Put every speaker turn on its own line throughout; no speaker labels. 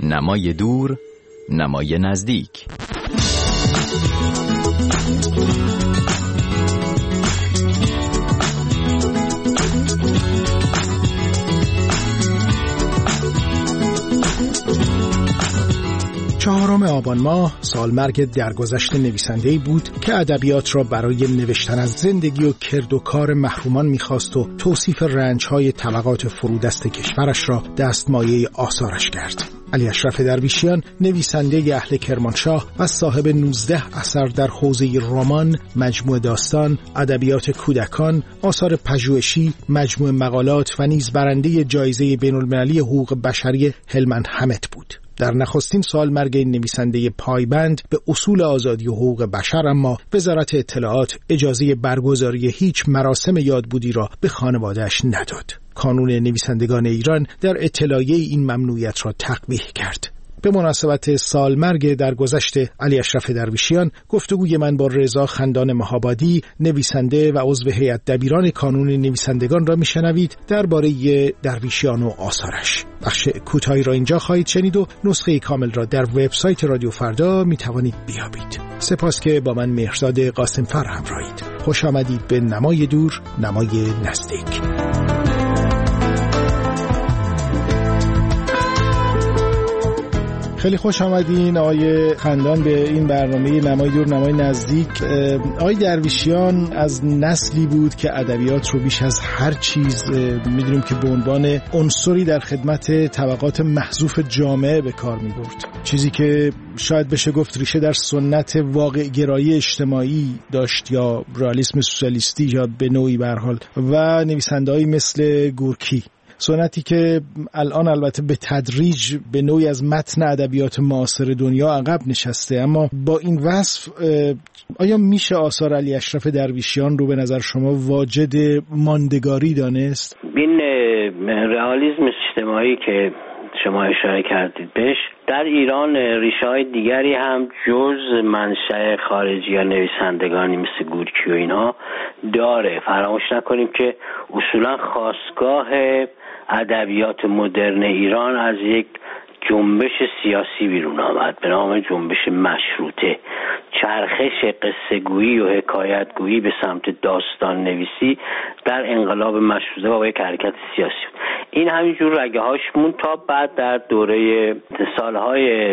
نمای دور، نمای نزدیک.
چهارم آبان ماه سالمرگ درگذشت نویسنده‌ای بود که ادبیات را برای نوشتن از زندگی و کرد و کار محرومان می‌خواست و توصیف رنج‌های طبقات فرودست کشورش را دستمایه آثارش کرد. علی اشرف درویشیان، نویسنده اهل کرمانشاه و صاحب 19 اثر در حوزه رمان، مجموعه داستان، ادبیات کودکان، آثار پژوهشی، مجموعه مقالات و نیز برنده جایزه بین‌المللی حقوق بشری هلمند همت بود. در نخستین سالمرگ این نویسنده پایبند به اصول آزادی و حقوق بشر، اما وزارت اطلاعات اجازه برگزاری هیچ مراسم یادبودی را به خانواده‌اش نداد. کانون نویسندگان ایران در اطلاعیه این ممنوعیت را تقبیح کرد. به مناسبت سالمرگ درگذشت علی اشرف درویشیان، گفتگوی من با رضا خندان مهابادی، نویسنده و عضو هیئت دبیران کانون نویسندگان را میشنوید درباره درویشیان و آثارش. بخش کوتاهی را اینجا خواهید شنید و نسخه کامل را در وبسایت رادیو فردا میتوانید بیابید. سپاس که با من مهرزاد قاسمفر همراهید. خوش آمدید به نمای دور، نمای نزدیک. خیلی خوش آمدین آقای خندان به این برنامه نمای دور، نمای نزدیک. آقای درویشیان از نسلی بود که ادبیات رو بیش از هر چیز می‌دونیم که به عنوان عنصری در خدمت طبقات محذوف جامعه به کار می‌برد. چیزی که شاید بشه گفت ریشه در سنت واقع گرایی اجتماعی داشت یا رئالیسم سوسیالیستی یا به نوعی به هر حال، و نویسنده‌ای مثل گورکی. سنتی که الان البته به تدریج به نوعی از متن ادبیات معاصر دنیا عقب نشسته، اما با این وصف آیا میشه آثار علی اشرف درویشیان رو به نظر شما واجد ماندگاری دانست؟
این رئالیسم اجتماعی که شما اشاره کردید بهش در ایران ریشه‌های دیگری هم جز منشأ خارجی یا نویسندگانی مثل گورکی و اینها داره. فراموش نکنیم که اصولا خاستگاه ادبیات مدرن ایران از یک جنبش سیاسی بیرون آمد به نام جنبش مشروطه. چرخش قصه گویی و حکایت گویی به سمت داستان نویسی در انقلاب مشروطه با یک حرکت سیاسی بود. این همینجور رگه هاش مون تا بعد در دوره سالهای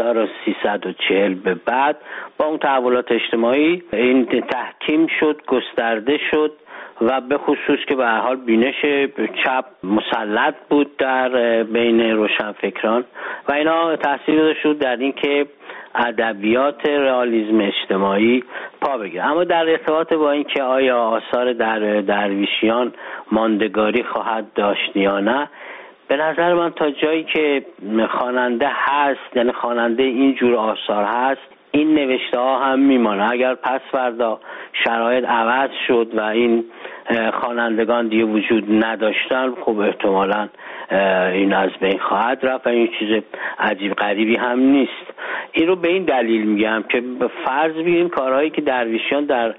1340 به بعد با اون تحولات اجتماعی این تحکیم شد، گسترده شد و به خصوص که به هر حال بینش چپ مسلط بود در بین روشنفکران و اینا تاثیر گذاشت در این که ادبیات رئالیسم اجتماعی پا بگیره. اما در ارتباط با این که آیا آثار درویشیان ماندگاری خواهد داشت یا نه، به نظر من تا جایی که خواننده هست، یعنی خواننده این جور آثار هست، این نوشته ها هم میمانه. اگر پس فردا شرایط عوض شد و این خوانندگان دیگه وجود نداشتن، خب احتمالاً این از بین خواهد رفت و این چیز عجیب غریبی هم نیست. این رو به این دلیل میگم که فرض بگیریم کارهایی که درویشیان در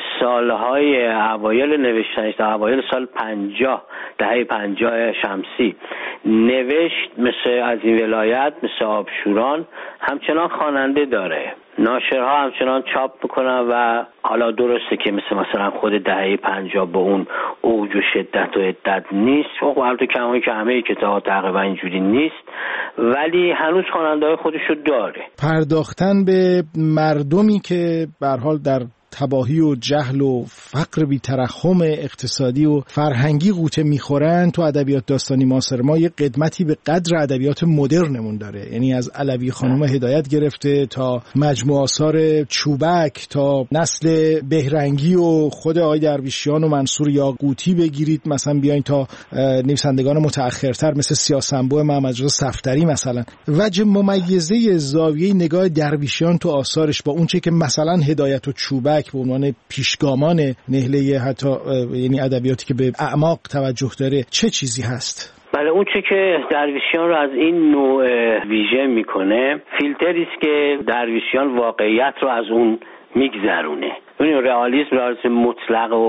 سالهای اوایل نوشتنش، در اوایل سال 50 دهه 50 شمسی نوشت، مثل از این ولایت، مثل آبشوران، همچنان خواننده داره. ناشرها همچنان چاپ میکنن و حالا درسته که مثلا خود دهه 50 با اون اوج و شدت و عدت نیست، خب البته کمایی که همه کتاب‌ها تقریبا اینجوری نیست، ولی هنوز خواننده‌های خودشو داره.
پرداختن به مردمی که به هر حال در تباهی و جهل و فقر بی ترحم اقتصادی و فرهنگی غوطه میخورن تو ادبیات داستانی معاصر ما یه قدمتی به قدر ادبیات مدرنمون داره. یعنی از علوی خانم هدایت گرفته تا مجموعه آثار چوبک تا نسل بهرنگی و خود آقای درویشیان و منصور یاقوتی بگیرید، مثلا بیاین تا نویسندگان متأخرتر مثل سیاه‌سنبو محمدرضا صفدری. مثلا وجه ممیزه زاویه نگاه درویشیان تو آثارش با اون چه که مثلا هدایت و چوبک به عنوان پیشگامان نهله حتی یعنی ادبیاتی که به اعماق توجه داره چه چیزی هست؟
بله، اون چه که درویشیان رو از این نوع ویژه میکنه فیلتری است که درویشیان واقعیت رو از اون میگذرونه. ببینید رئالیسم مطلق و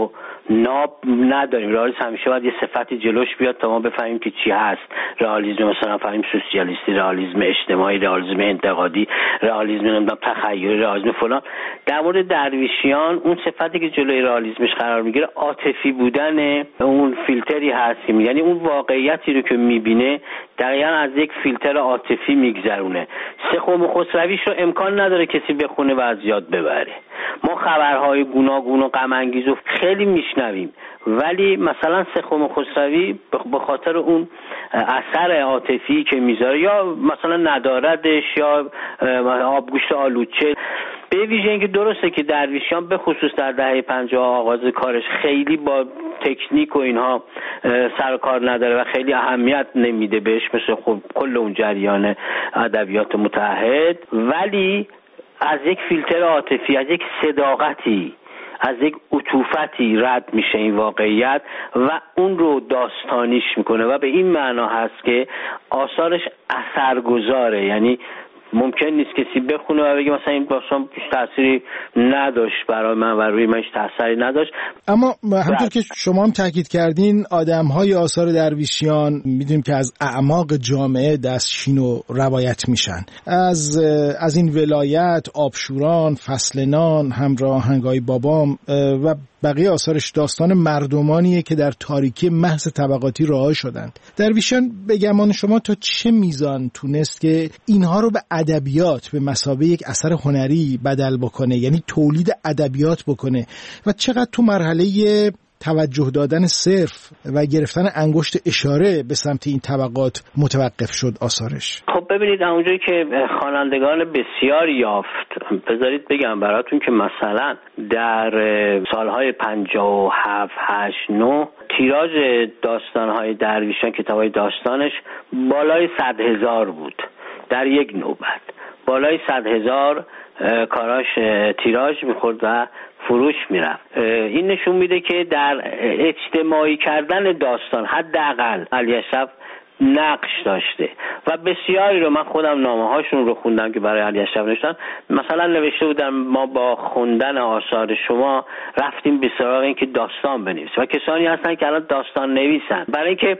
ناب نداریم. رئالیسم همیشه باید یه صفتی جلوش بیاد تا ما بفهمیم که چی هست. رئالیسم مثلا فهمیم سوسیالیستی، رئالیسم اجتماعی، رئالیسم انتقادی، رئالیسم نمیدونم تخیلی، رئالیسم فلان. در مورد درویشیان اون صفتی که جلوی رئالیسمش قرار میگیره عاطفی بودن اون فیلتری هست، یعنی اون واقعیتی رو که میبینه دقیقاً از یک فیلتر عاطفی میگذرونه. سخم خسرویش رو امکان نداره کسی بخونه و از یاد ببره. ما خبرهای گوناگون و غم انگیز رو خیلی میشنویم، ولی مثلا سخم خسروی به خاطر اون اثر عاطفی که میذاره یا مثلا نداردش یا آبگوشت آلوچه، به ویژه اینکه درسته که درویشیان به خصوص در دهه 50 آغاز کارش خیلی با تکنیک و اینها سر و کار نداره و خیلی اهمیت نمیده بهش، مثل خب کل اون جریان ادبیات متحد، ولی از یک فیلتر عاطفی، از یک صداقتی، از یک عطوفتی رد میشه این واقعیت و اون رو داستانیش میکنه و به این معنا هست که آثارش اثرگذاره. یعنی ممکن نیست کسی بخونه و بگه مثلا این داستان تأثیری نداشت برای من و روی منش تأثیری نداشت.
اما همونطور که شما هم تاکید کردین، آدم‌های آثار درویشیان میدونیم که از اعماق جامعه دستشین و روایت میشن. از این ولایت، آبشوران، فصل نان، همراه آهنگای بابام و بقیه آثارش داستان مردمانیه که در تاریکی محض طبقاتی رها شدند. درویشیان به گمان شما تا چه میزان تونست که اینها رو به ادبیات به مثابه یک اثر هنری بدل بکنه، یعنی تولید ادبیات بکنه، و چقدر تو مرحله توجه دادن صرف و گرفتن انگشت اشاره به سمت این طبقات متوقف شد آثارش؟
خب ببینید، اونجایی که خوانندگان بسیار یافت، بذارید بگم براتون که مثلا در سالهای 57 8 9 تیراژ داستانهای درویشان، کتابهای داستانش بالای 100,000 بود در یک نوبت. بالای 100,000 کاراش تیراژ میخورد و فروش میرفت. این نشون میده که در اجتماعی کردن داستان حداقل علی اشرف نقش داشته و بسیاری رو، من خودم نامه هاشون رو خوندم که برای علی اشرف نوشتن. مثلا نوشته بودن ما با خوندن آثار شما رفتیم به سراغ این که داستان بنویسیم و کسانی هستن که الان داستان نویسن، برای اینکه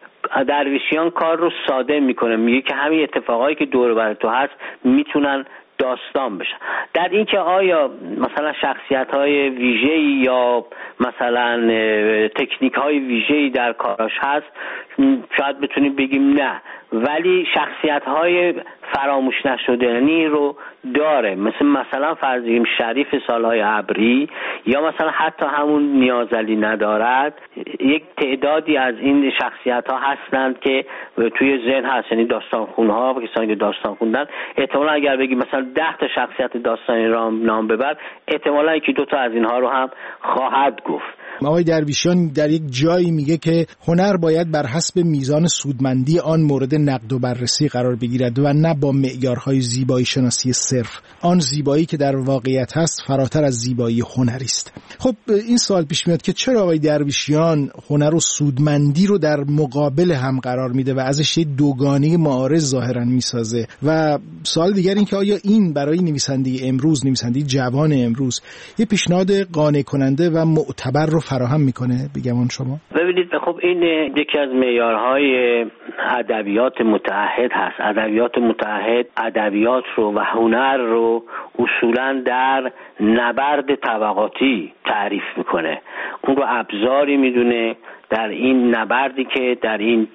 درویشیان کار رو ساده میکنه، میگه که همین اتفاقایی که دور بر تو هست میتونن داستان بشن. در این که آیا مثلا شخصیت‌های ویژه‌ای یا مثلا تکنیک‌های ویژه‌ای در کاراش هست، شاید بتونیم بگیم نه، ولی شخصیت‌های فراموش نشدنی رو داره، مثلا فرض بگیم شریف سالهای ابری یا مثلا حتی همون نیازعلی ندارد. یک تعدادی از این شخصیت‌ها هستند که توی ذهن هست، یعنی داستانخوان‌ها و کسانی که داستان خوندن احتمالاً اگر بگیم مثلا 10 تا شخصیت داستانی را نام ببر، احتمالاً یکی دو تا از اینها رو هم خواهد گفت.
آقای درویشیان در یک جایی میگه که هنر باید بر حسب میزان سودمندی آن مورد نقد و بررسی قرار بگیرد و نه با معیارهای زیبایی شناسی صرف. آن زیبایی که در واقعیت هست فراتر از زیبایی هنری است. خب این سوال پیش میاد که چرا آقای درویشیان هنر و سودمندی رو در مقابل هم قرار میده و ازش یه دوگانه معارض ظاهرا میسازه؟ و سوال دیگر این که آیا این برای نویسنده امروز، نویسنده جوان امروز، یه پیشنهاد قانع کننده و معتبر رو فراهم میکنه بگمان شما؟
ببینید، خب این یکی از معیارهای ادبیات متحد هست. ادبیات متحد ادبیات رو و هنر رو اصولاً در نبرد طبقاتی تعریف میکنه، اون رو ابزاری میدونه در این نبردی که در این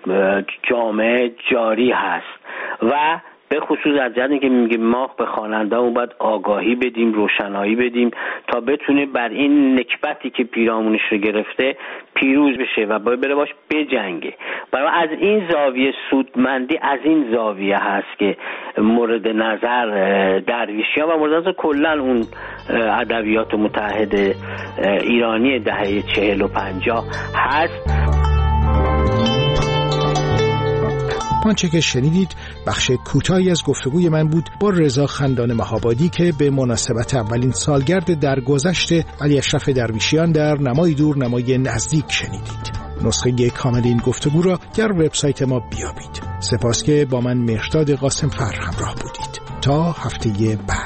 جامعه جاری هست و به خصوص از جهتی که میگیم ما به خواننده‌مون باید آگاهی بدیم، روشنایی بدیم تا بتونه بر این نکبتی که پیرامونش رو گرفته پیروز بشه و بره باش بجنگه. برای از این زاویه سودمندی از این زاویه هست که مورد نظر درویشیان و مورد نظر کلا اون ادبیات متحد ایرانی دهه 40 و 50 هست.
آنچه که شنیدید بخش کوتاهی از گفتگوی من بود با رضا خندان مهابادی که به مناسبت اولین سالگرد درگذشت علی اشرف درویشیان در نمای دور نمای نزدیک شنیدید. نسخه کامل این گفتگو را در وبسایت ما بیابید. سپاس که با من مهرداد قاسمفر همراه بودید. تا هفته بعد.